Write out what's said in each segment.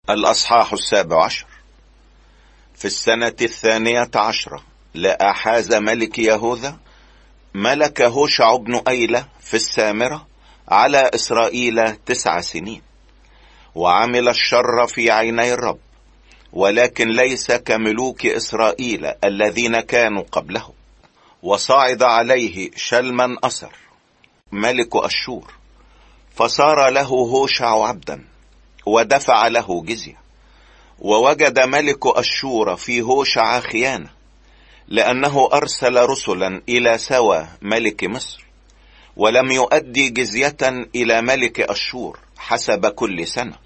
الأصحاح 17. في السنة 12 لآحاز ملك يهوذا ملك هوشع بن أيلة في السامرة على إسرائيل 9 سنين، وعمل الشر في عيني الرب، ولكن ليس كملوك إسرائيل الذين كانوا قبله. وصعد عليه شلمن أسر ملك أشور، فصار له هوشع عبدا ودفع له جزية. ووجد ملك أشور في هوشع خيانة، لأنه أرسل رسلا إلى سوى ملك مصر، ولم يؤدي جزية إلى ملك أشور حسب كل سنة.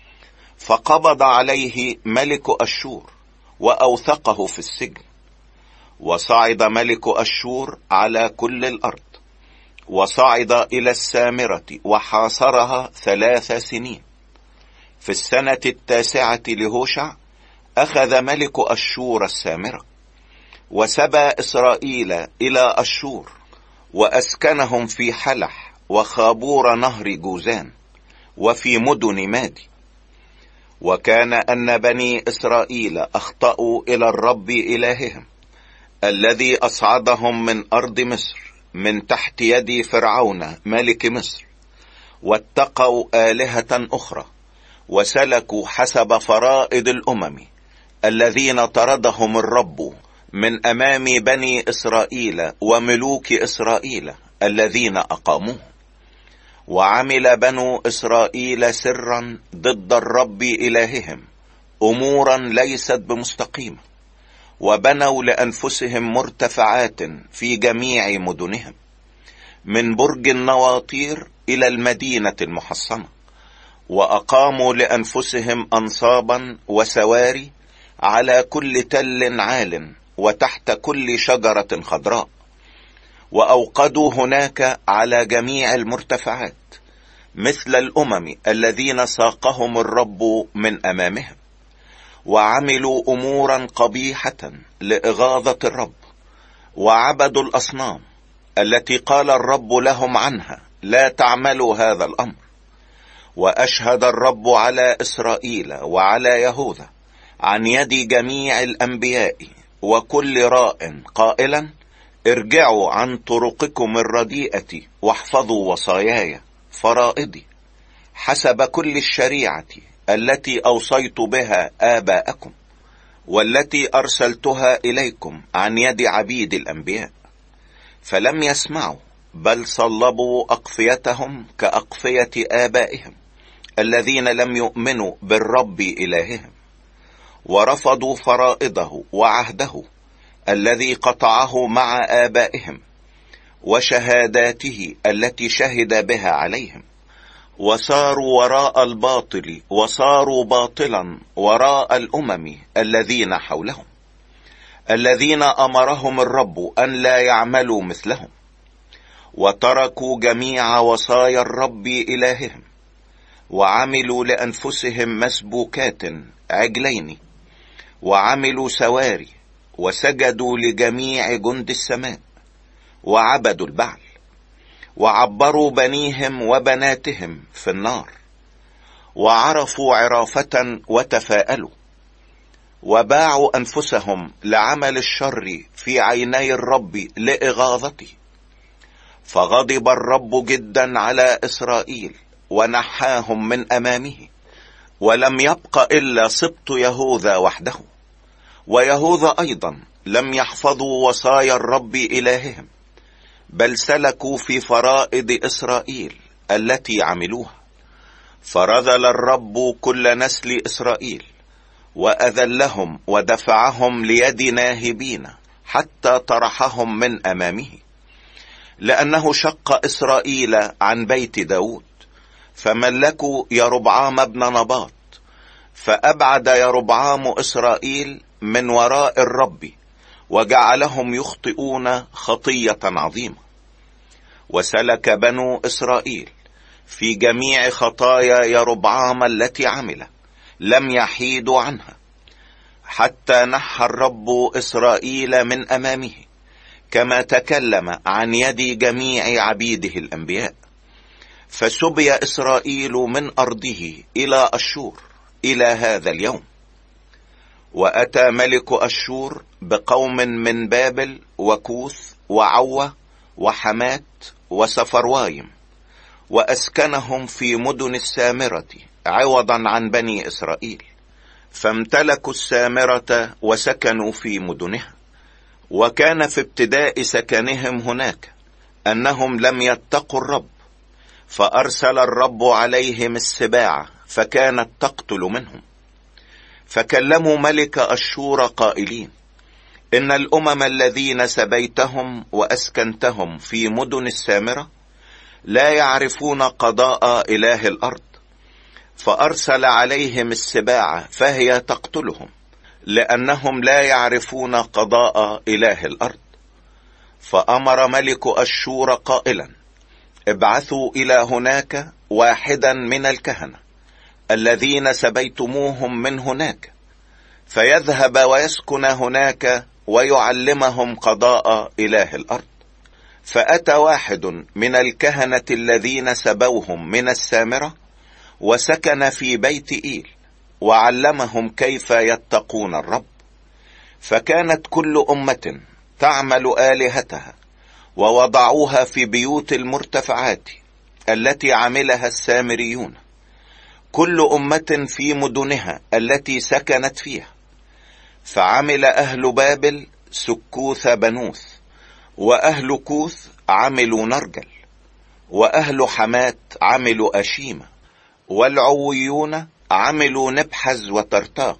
فقبض عليه ملك أشور وأوثقه في السجن. وصعد ملك أشور على كل الأرض، وصعد إلى السامرة وحاصرها 3 سنين. في السنة 9 لهوشع أخذ ملك أشور السامرة، وسبى إسرائيل إلى أشور، وأسكنهم في حلح وخابور نهر جوزان وفي مدن مادي. وكان أن بني إسرائيل أخطأوا إلى الرب إلههم الذي أصعدهم من أرض مصر من تحت يد فرعون ملك مصر، واتقوا آلهة أخرى، وسلكوا حسب فرائض الأمم الذين طردهم الرب من أمام بني إسرائيل وملوك إسرائيل الذين أقاموه. وعمل بنو إسرائيل سرا ضد الرب إلههم أمورا ليست بمستقيمة، وبنوا لأنفسهم مرتفعات في جميع مدنهم، من برج النواطير إلى المدينة المحصنة. وأقاموا لأنفسهم أنصابا وسواري على كل تل عال وتحت كل شجرة خضراء، وأوقدوا هناك على جميع المرتفعات مثل الأمم الذين ساقهم الرب من أمامهم. وعملوا أمورا قبيحة لإغاظة الرب، وعبدوا الأصنام التي قال الرب لهم عنها لا تعملوا هذا الأمر. وأشهد الرب على إسرائيل وعلى يهوذا عن يد جميع الأنبياء وكل راء قائلا: ارجعوا عن طرقكم الرديئة واحفظوا وصاياي فرائضي حسب كل الشريعة التي أوصيت بها آباءكم، والتي أرسلتها إليكم عن يد عبيد الأنبياء. فلم يسمعوا، بل صلبوا أقفيتهم كأقفية آبائهم الذين لم يؤمنوا بالرب إلههم، ورفضوا فرائضه وعهده الذي قطعه مع آبائهم وشهاداته التي شهد بها عليهم. وصاروا وراء الباطل، وصاروا باطلا وراء الأمم الذين حولهم، الذين أمرهم الرب أن لا يعملوا مثلهم. وتركوا جميع وصايا الرب إلههم، وعملوا لأنفسهم مسبوكات عجلين، وعملوا سواري، وسجدوا لجميع جند السماء، وعبدوا البعل، وعبروا بنيهم وبناتهم في النار، وعرفوا عرافة وتفاءلوا، وباعوا أنفسهم لعمل الشر في عيني الرب لإغاظته. فغضب الرب جدا على إسرائيل ونحاهم من أمامه، ولم يبق إلا سبط يهوذا وحده. ويهوذا أيضا لم يحفظوا وصايا الرب إلههم، بل سلكوا في فرائض إسرائيل التي عملوها. فرذل الرب كل نسل إسرائيل، وأذلهم ودفعهم ليد ناهبين حتى طرحهم من أمامه، لأنه شق إسرائيل عن بيت داود. فملكوا يربعام بن نباط، فأبعد يربعام إسرائيل من وراء الرب، وجعلهم يخطئون خطية عظيمة. وسلك بنو إسرائيل في جميع خطايا يربعام التي عمل، لم يحيدوا عنها، حتى نحى الرب إسرائيل من أمامه، كما تكلم عن يد جميع عبيده الأنبياء. فسبي إسرائيل من أرضه إلى أشور إلى هذا اليوم. وأتى ملك أشور بقوم من بابل وكوث وعوة وحمات وسفروايم، وأسكنهم في مدن السامرة عوضا عن بني إسرائيل، فامتلكوا السامرة وسكنوا في مدنها. وكان في ابتداء سكنهم هناك أنهم لم يتقوا الرب، فأرسل الرب عليهم السباع فكانت تقتل منهم. فكلموا ملك أشور قائلين: إن الأمم الذين سبيتهم وأسكنتهم في مدن السامرة لا يعرفون قضاء إله الأرض، فأرسل عليهم السباع فهي تقتلهم، لأنهم لا يعرفون قضاء إله الأرض. فأمر ملك أشور قائلا: ابعثوا إلى هناك واحدا من الكهنة الذين سبيتموهم من هناك، فيذهب ويسكن هناك ويعلمهم قضاء إله الأرض. فأتى واحد من الكهنة الذين سبوهم من السامرة وسكن في بيت إيل، وعلمهم كيف يتقون الرب. فكانت كل أمة تعمل آلهتها، ووضعوها في بيوت المرتفعات التي عملها السامريون، كل أمة في مدنها التي سكنت فيها. فعمل أهل بابل سكوث بنوث، وأهل كوث عملوا نرجل، وأهل حمات عملوا أشيمة، والعويون عملوا نبحز وترتاق،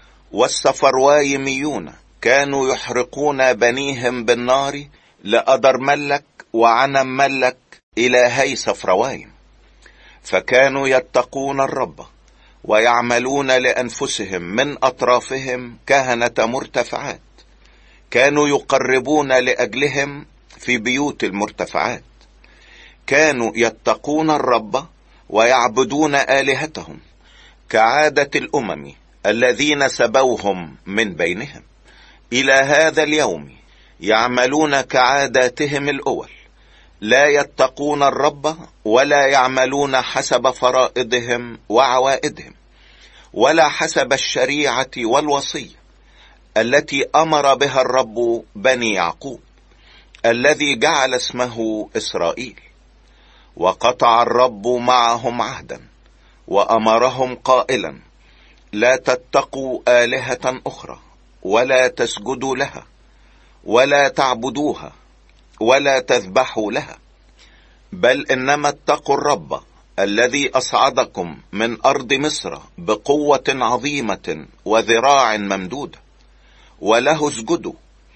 والسفروايميون كانوا يحرقون بنيهم بالنار لأدر ملك وعنم ملك إلهي سفروايم. فكانوا يتقون الرب ويعملون لأنفسهم من أطرافهم كهنة مرتفعات، كانوا يقربون لأجلهم في بيوت المرتفعات. كانوا يتقون الرب ويعبدون آلهتهم كعادة الأمم الذين سبوهم من بينهم. إلى هذا اليوم يعملون كعاداتهم الأول، لا يتقون الرب ولا يعملون حسب فرائضهم وعوائدهم، ولا حسب الشريعة والوصية التي أمر بها الرب بني يعقوب الذي جعل اسمه إسرائيل. وقطع الرب معهم عهدا، وأمرهم قائلا: لا تتقوا آلهة أخرى، ولا تسجدوا لها، ولا تعبدوها، ولا تذبحوا لها، بل إنما اتقوا الرب الذي أصعدكم من أرض مصر بقوة عظيمة وذراع ممدودة، وله اسجدوا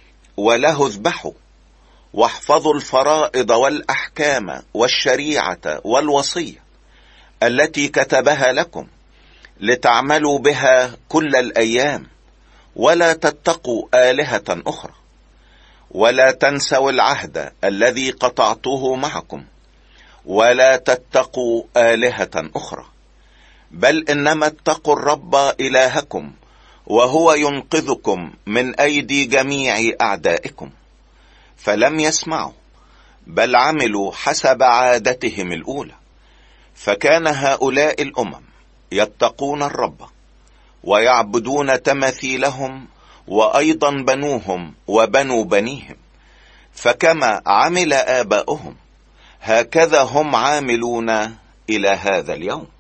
وله اذبحوا، واحفظوا الفرائض والأحكام والشريعة والوصية التي كتبها لكم لتعملوا بها كل الأيام، ولا تتقوا آلهة أخرى. ولا تنسوا العهد الذي قطعته معكم، ولا تتقوا آلهة أخرى، بل إنما اتقوا الرب إلهكم، وهو ينقذكم من أيدي جميع أعدائكم. فلم يسمعوا، بل عملوا حسب عادتهم الأولى. فكان هؤلاء الأمم يتقون الرب ويعبدون تماثيلهم، وأيضا بنوهم وبنو بنيهم. فكما عمل آباؤهم هكذا هم عاملون إلى هذا اليوم.